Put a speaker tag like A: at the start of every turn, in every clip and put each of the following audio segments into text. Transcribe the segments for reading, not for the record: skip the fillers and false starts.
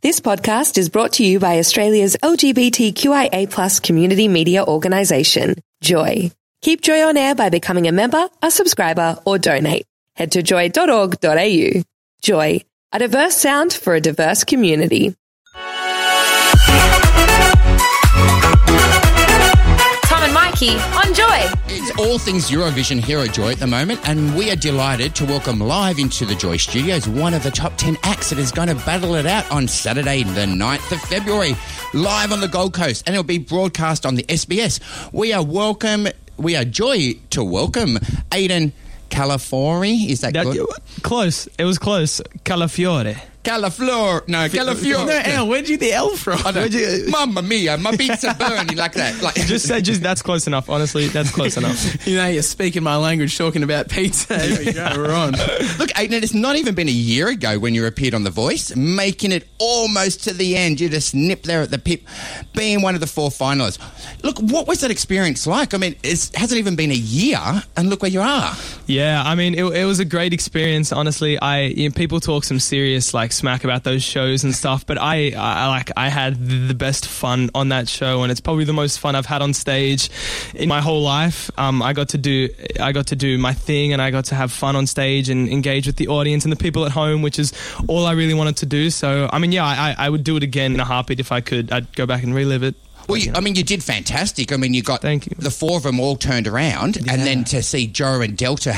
A: This podcast is brought to you by Australia's LGBTQIA+ community media organisation, Joy. Keep Joy on air by becoming a member, a subscriber, or donate. Head to joy.org.au. Joy, a diverse sound for a diverse community.
B: Tom and Mikey on Joy.
C: It's all things Eurovision here at Joy at the moment, and we are delighted to welcome live into the Joy studios one of the top 10 acts that is going to battle it out on Saturday, the 9th of February, live on the Gold Coast, and it'll be broadcast on the SBS. We are joy to welcome Aidan Calafiore. Is that good?
D: Close. It was close. Calafiore.
C: Calafiore. No, Calafiore.
D: No, Al, where'd you get the L from?
C: Mamma mia, my pizza burning like that. Like,
D: just that's close enough. Honestly, that's close enough.
E: You know, you're speaking my language, talking about pizza. Here we go, we're on.
C: Look, Aidan, it's not even been a year ago when you appeared on The Voice, making it almost to the end. You just nipped there at the pip, being one of the 4 finalists. Look, what was that experience like? I mean, it hasn't even been a year, and look where you are.
D: Yeah, I mean, it was a great experience. Honestly, people talk some serious smack about those shows and stuff, but I had the best fun on that show, and it's probably the most fun I've had on stage in my whole life. I got to do my thing, and I got to have fun on stage and engage with the audience and the people at home, which is all I really wanted to do. So, I mean, yeah, I would do it again in a heartbeat if I could. I'd go back and relive it.
C: Well, you did fantastic. I mean, you got
D: Thank you.
C: The 4 of them all turned around, and then to see Joe and Delta,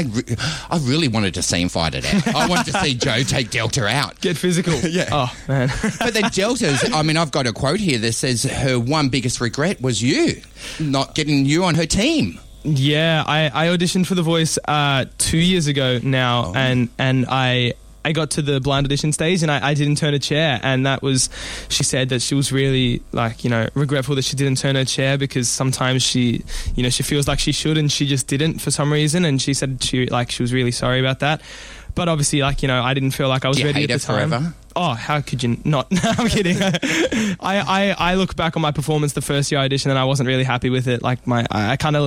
C: I really wanted to see him fight it out. I wanted to see Joe take Delta out.
D: Get physical.
C: Yeah.
D: Oh, man.
C: But then Delta's, I mean, I've got a quote here that says her one biggest regret was you, not getting you on her team.
D: Yeah, I auditioned for The Voice 2 years ago now, and I got to the blind audition stage and I didn't turn a chair, and she said that she was really regretful that she didn't turn her chair, because sometimes she feels like she should and she just didn't for some reason, and she said she was really sorry about that. But obviously, I didn't feel like I was ready at the time.
C: Forever?
D: Oh, how could you not? No, I'm kidding. I look back on my performance the first year I auditioned, and I wasn't really happy with it. I know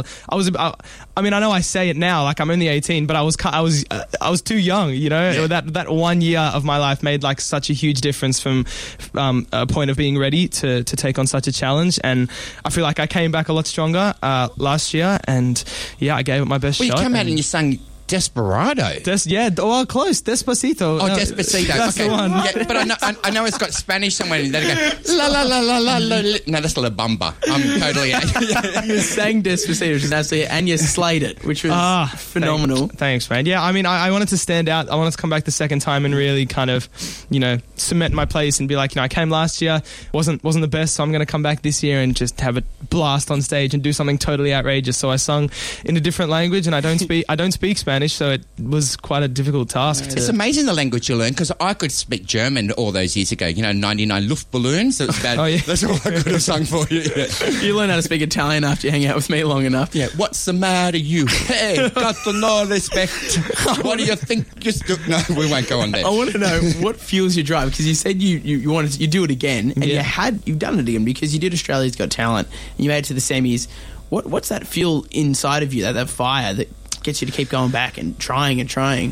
D: I say it now, like I'm only 18, but I was too young, Yeah. That 1 year of my life made such a huge difference from a point of being ready to take on such a challenge. And I feel like I came back a lot stronger last year, and yeah, I gave it my best shot.
C: Well, you come out and you sang Desperado.
D: Close. Despacito.
C: Oh, Despacito.
D: That's
C: okay.
D: the one.
C: Yeah, but I know it's got Spanish somewhere. And then go la la la la la la. No, that's La Bamba. I'm totally.
E: You sang Despacito, which is absolutely, and you slayed it, which was phenomenal.
D: Thanks, man. Yeah, I mean, I wanted to stand out. I wanted to come back the second time and really kind of, cement my place and be like, I came last year, wasn't the best, so I'm going to come back this year and just have a blast on stage and do something totally outrageous. So I sung in a different language, and I don't speak Spanish. So it was quite a difficult task.
C: It's amazing the language you learn, because I could speak German all those years ago. 99 Luftballons. So it's bad.
D: Oh, yeah.
C: That's all I could have sung for you. Yeah.
E: You learn how to speak Italian after you hang out with me long enough.
C: Yeah. What's the matter, you? Hey, got to no respect. What do you think? No, we won't go on there.
E: I want to know what fuels your drive, because you said you wanted to do it again, and you've done it again because you did Australia's Got Talent and you made it to the semis. What's that fuel inside of you, that fire that gets you to keep going back and trying and trying?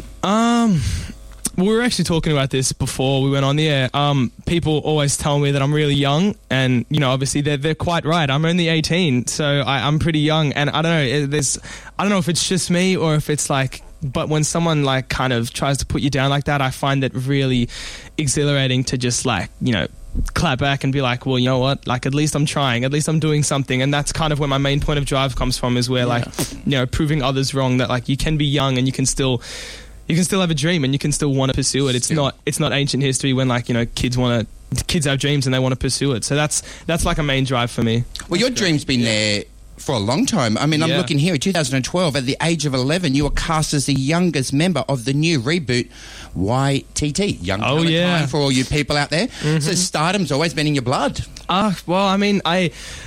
D: We were actually talking about this before we went on the air. People always tell me that I'm really young, and obviously they're quite right. I'm only 18, so I'm pretty young, and I don't know. I don't know if it's just me or if it's but when someone kind of tries to put you down like that, I find it really exhilarating to just clap back and be like, well, you know what? At least I'm trying. At least I'm doing something. And that's kind of where my main point of drive comes from, is where proving others wrong, that you can be young and you can still have a dream and you can still want to pursue it. It's not ancient history when kids have dreams and they want to pursue it. So that's a main drive for me.
C: Well, your dream's been there for a long time. I mean, I'm looking here in 2012, at the age of 11, you were cast as the youngest member of the new reboot YTT. Young Talent Time for all you people out there. Mm-hmm. So stardom's always been in your blood.
D: Well, I mean,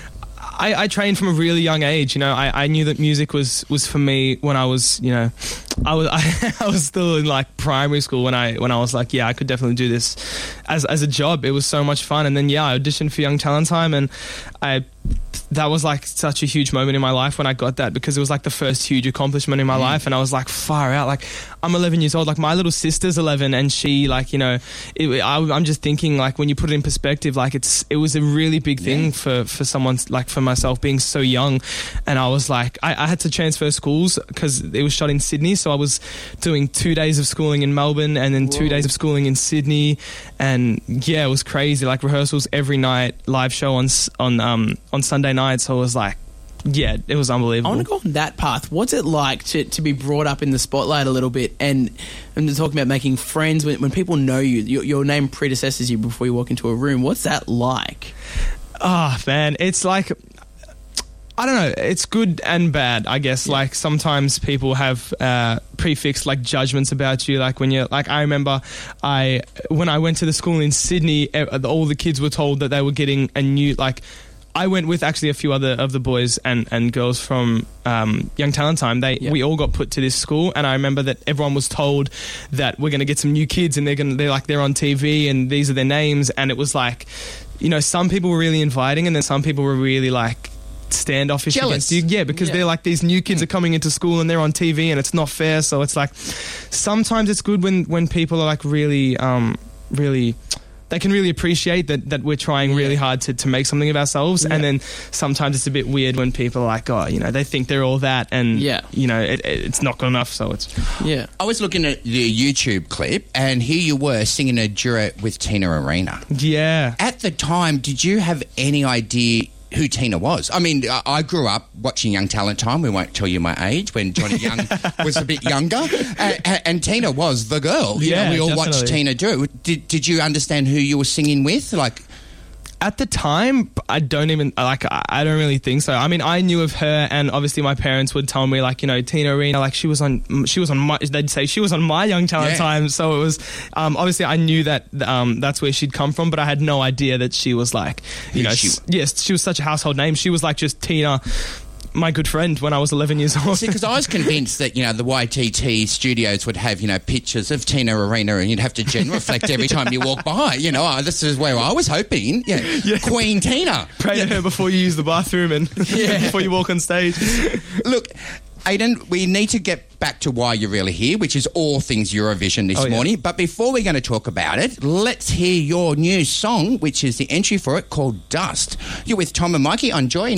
D: I trained from a really young age. I knew that music was for me when I was, I was still in like primary school when I was like, yeah, I could definitely do this as a job. It was so much fun. And then I auditioned for Young Talent Time, and that was like such a huge moment in my life when I got that, because it was like the first huge accomplishment in my life. And I was like, far out, like I'm 11 years old, like my little sister's 11, and she, like, you know, I'm just thinking, like, when you put it in perspective, like it was a really big thing for someone, like for myself being so young. And I was like, I had to transfer schools because it was shot in Sydney, so I was doing 2 days of schooling in Melbourne and then 2 days of schooling in Sydney. And yeah, it was crazy, like rehearsals every night, live show on Sunday night. So it was like, yeah, it was unbelievable.
E: I want to go on that path. What's it like to be brought up in the spotlight a little bit, and talking about making friends when people know you, your name predecesses you before you walk into a room? What's that like?
D: Oh, man, it's like, I don't know, it's good and bad, I guess. Yeah. Like sometimes people have prefixed like judgments about you. Like when you're like, I remember when I went to the school in Sydney, all the kids were told that they were getting a new, like, I went with actually a few other of the boys and girls from Young Talent Time. We all got put to this school, and I remember that everyone was told that we're going to get some new kids, and they're on TV, and these are their names. And it was like, you know, some people were really inviting, and then some people were really like standoffish against you. Yeah, because they're like, these new kids are coming into school and they're on TV, and it's not fair. So it's like, sometimes it's good when people are like really they can really appreciate that we're trying really hard to make something of ourselves. And then sometimes it's a bit weird when people are like, oh, you know, they think they're all that, and you know, it's not good enough. So it's
C: I was looking at the YouTube clip, and here you were singing a duet with Tina Arena.
D: Yeah.
C: At the time, did you have any idea who Tina was? I mean, I grew up watching Young Talent Time. We won't tell you my age, when Johnny Young was a bit younger, and Tina was the girl. You know, we all watched Tina do it. Did you understand who you were singing with? Like,
D: at the time, I don't really think so. I mean, I knew of her, and obviously my parents would tell me, like, you know, Tina Arena, like they'd say she was on my Young Talent Time. So it was, obviously I knew that that's where she'd come from, but I had no idea that she was like, you know, she was such a household name. She was like just Tina, my good friend, when I was 11 years old.
C: See, because I was convinced that, you know, the YTT studios would have, you know, pictures of Tina Arena, and you'd have to genuflect every time you walk by. You know, this is where I was hoping. Yeah. Queen Tina.
D: Pray to her before you use the bathroom and before you walk on stage.
C: Look, Aidan, we need to get back to why you're really here, which is all things Eurovision this morning. But before we're going to talk about it, let's hear your new song, which is the entry for it, called Dust. You're with Tom and Mikey on Joy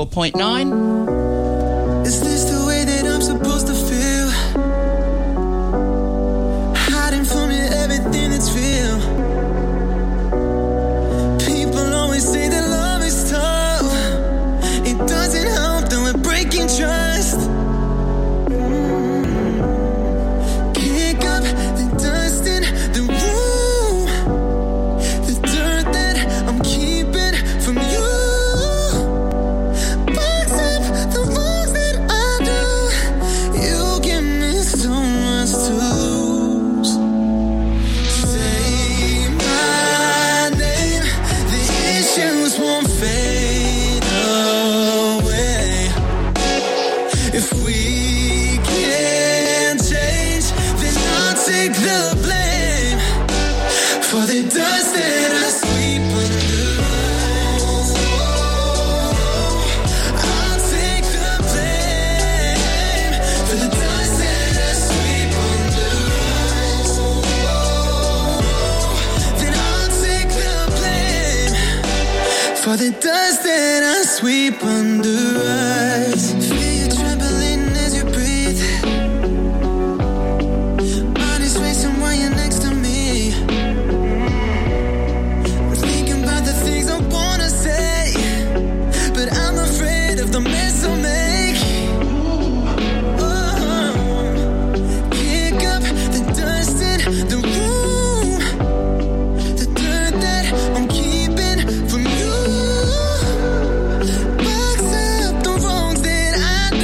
C: 94.9.
F: Is this the way that I'm supposed to feel? Hiding from you everything that's real. People always say that love is tough. It doesn't help though, we're breaking trust. For the dust that I sweep under us. Feel you trembling as you breathe. Body's racing while you're next to me. I'm thinking about the things I wanna say, but I'm afraid of the mess I'll make. Kick up the dust in the room, the dirt that I'm keeping from you. Box up the wrongs that I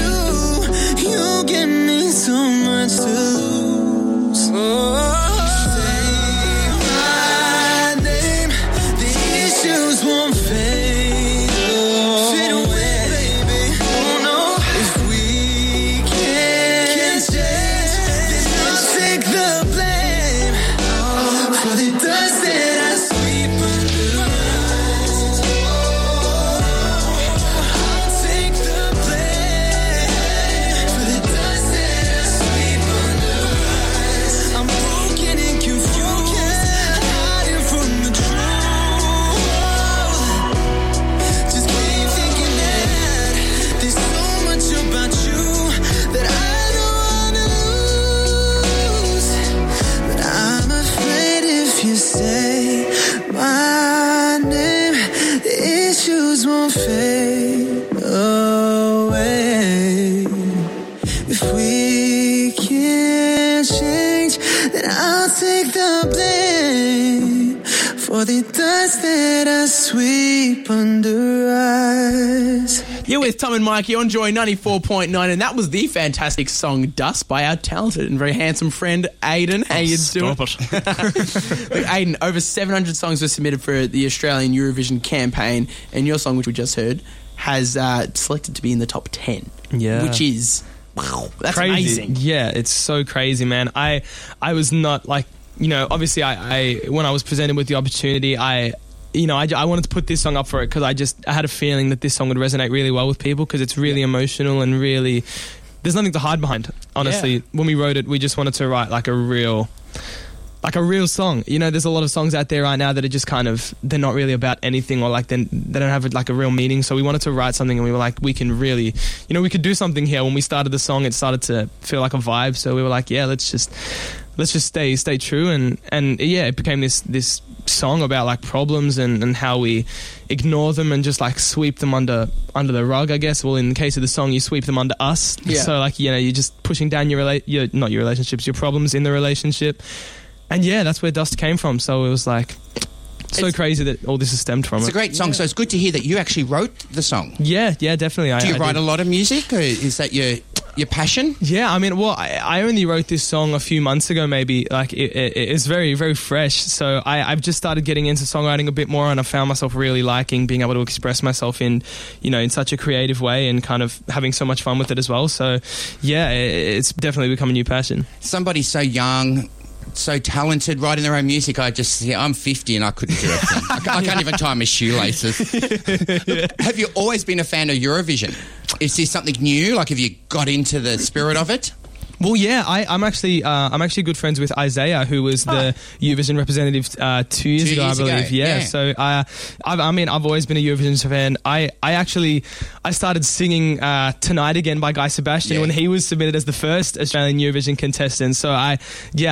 F: dust that I sweep under us.
E: You're with Tom and Mikey on Joy 94.9, and that was the fantastic song Dust by our talented and very handsome friend Aiden. How you doing? Look, Aiden, over 700 songs were submitted for the Australian Eurovision campaign, and your song, which we just heard, has selected to be in the top 10.
D: Yeah.
E: Which is, wow, that's
D: crazy.
E: amazing.
D: Yeah, it's so crazy, man. I was not like, you know, obviously I when I was presented with the opportunity, I wanted to put this song up for it because I had a feeling that this song would resonate really well with people because it's really emotional and really, there's nothing to hide behind. Honestly, when we wrote it, we just wanted to write like a real song. You know, there's a lot of songs out there right now that are just kind of, they're not really about anything, or like they don't have like a real meaning. So we wanted to write something, and we were like, we can really, you know, we could do something here. When we started the song, it started to feel like a vibe. So we were like, yeah, let's just stay true, and yeah, it became this song about like problems and how we ignore them and just like sweep them under the rug, I guess. Well, in the case of the song, you sweep them under us.
E: Yeah.
D: So like, you know, you're just pushing down your relationships, your problems in the relationship. And yeah, that's where Dust came from. So it was like so crazy that all this has stemmed from it.
C: It's a great song, so it's good to hear that you actually wrote the song.
D: Yeah, definitely.
C: Do you write a lot of music, or is that your passion?
D: Yeah, I mean, well, I only wrote this song a few months ago, maybe. Like, it's very, very fresh. So I've just started getting into songwriting a bit more, and I found myself really liking being able to express myself in such a creative way, and kind of having so much fun with it as well. So yeah, it's definitely become a new passion.
C: Somebody so young, so talented, writing their own music. I'm 50 and I couldn't do a thing. I can't even tie my shoelaces. Have you always been a fan of Eurovision? Is this something new? Like, have you got into the spirit of it?
D: Well, yeah, I'm actually good friends with Isaiah, who was the Eurovision representative 2 years ago, I believe. Yeah. So I've always been a Eurovision fan. I started singing Tonight Again by Guy Sebastian when he was submitted as the first Australian Eurovision contestant. So I've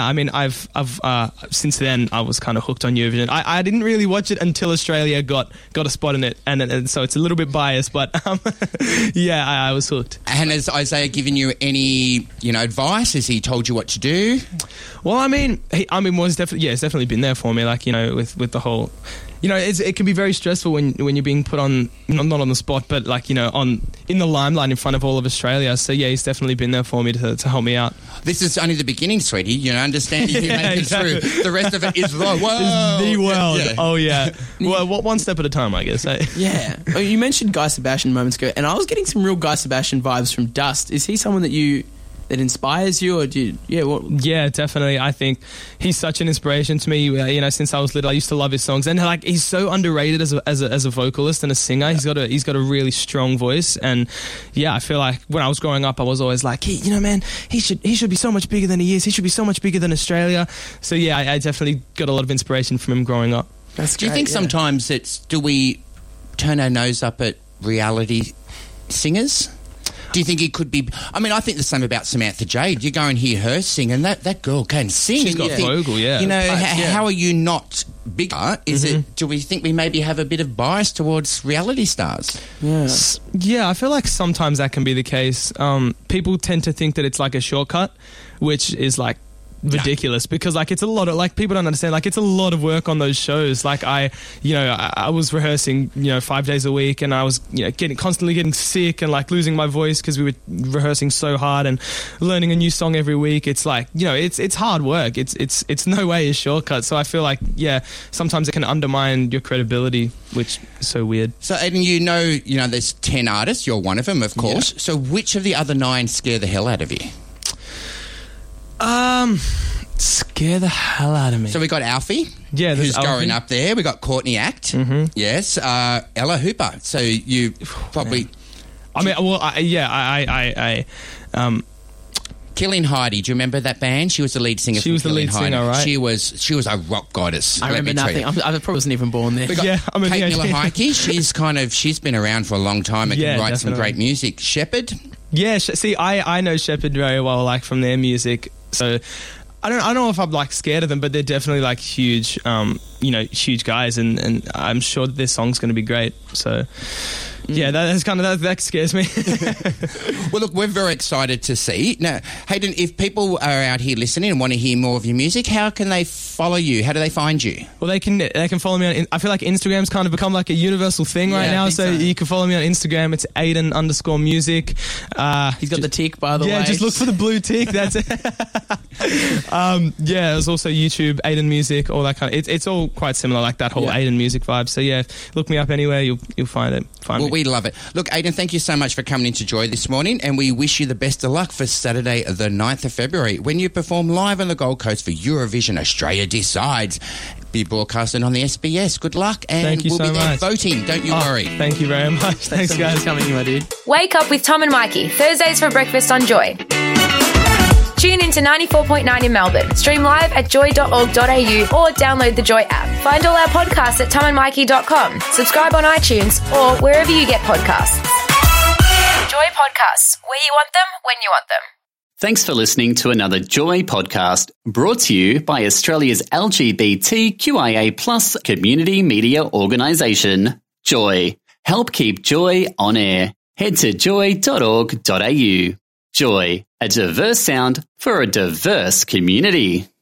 D: since then I was kind of hooked on Eurovision. I didn't really watch it until Australia got a spot in it, and so it's a little bit biased, but yeah, I was hooked.
C: And has Isaiah given you any advice? Has he told you what to do?
D: Well, he's definitely been there for me. Like, with the whole, it can be very stressful when you're being put on, not on the spot, but like, in the limelight in front of all of Australia. So yeah, he's definitely been there for me to help me out.
C: This is only the beginning, sweetie. Understanding you make it through. The rest of it is the world.
D: It's the world. Yeah. Oh yeah. Well, one step at a time, I guess. Eh?
E: Yeah. Well, you mentioned Guy Sebastian moments ago, and I was getting some real Guy Sebastian vibes from Dust. Is he someone that inspires you, or do you,
D: Yeah, definitely. I think he's such an inspiration to me. Since I was little, I used to love his songs, and like, he's so underrated as a vocalist and a singer. Yeah. He's got a really strong voice, and yeah, I feel like when I was growing up, I was always like, he should be so much bigger than he is. He should be so much bigger than Australia. So yeah, I definitely got a lot of inspiration from him growing up.
C: Do you think sometimes do we turn our nose up at reality singers? Do you think it could be... I think the same about Samantha Jade. You go and hear her sing, and that girl can sing.
D: She's got vocal, yeah.
C: How are you not bigger? Do we think we maybe have a bit of bias towards reality stars?
D: Yeah. Yeah, I feel like sometimes that can be the case. People tend to think that it's like a shortcut, which is like ridiculous, because like it's a lot of, like, people don't understand, like, it's a lot of work on those shows. Like I was rehearsing 5 days a week, and I was constantly getting sick and like losing my voice because we were rehearsing so hard and learning a new song every week. It's like it's hard work. It's no way a shortcut. So I feel like sometimes it can undermine your credibility, which is so weird.
C: So Aiden, there's 10 artists. You're one of them, of course. Yeah. So which of the other 9 scare the hell out of you?
D: Scare the hell out of me.
C: So we got Alfie,
D: who's
C: going up there. We got Courtney Act, yes. Ella Hooper. So you probably. Killing Heidi. Do you remember that band? She was the lead singer.
D: She was the lead singer, right?
C: She was a rock goddess.
E: I remember nothing. I probably wasn't even born there.
C: We got Kate Miller-Heidke. She's been around for a long time and can write some great music. Shepherd.
D: Yeah, see, I know Shepherd very well, like, from their music. So I don't know if I'm like scared of them, but they're definitely like huge, huge guys, and I'm sure that their song's going to be great. So Yeah, that's kind of that scares me.
C: Well, look, we're very excited to see. Now, Hayden, if people are out here listening and want to hear more of your music, how can they follow you? How do they find you?
D: Well, they can follow me on. I feel like Instagram's kind of become like a universal thing right now. So you can follow me on Instagram. It's Aiden_music.
E: He's got the tick, by the way.
D: Yeah, just look for the blue tick. That's it. There's also YouTube, Aiden Music, all that kind of. It's all quite similar, like that whole Aiden Music vibe. So yeah, look me up anywhere. You'll find it.
C: Well, we love it. Look, Aiden, thank you so much for coming into Joy this morning, and we wish you the best of luck for Saturday, the 9th of February, when you perform live on the Gold Coast for Eurovision Australia Decides. Be broadcasting on the SBS. Good luck, and
D: thank you
C: we'll
D: so
C: be there
D: much.
C: Voting. Don't you worry.
D: Thank you very much. Thanks, guys.
E: For coming in, my dude.
B: Wake up with Tom and Mikey, Thursdays for breakfast on Joy. Tune in to 94.9 in Melbourne. Stream live at joy.org.au or download the Joy app. Find all our podcasts at tomandmikey.com. Subscribe on iTunes or wherever you get podcasts. Joy Podcasts, where you want them, when you want them.
G: Thanks for listening to another Joy podcast brought to you by Australia's LGBTQIA+ community media organisation, Joy. Help keep Joy on air. Head to joy.org.au. Joy, a diverse sound for a diverse community.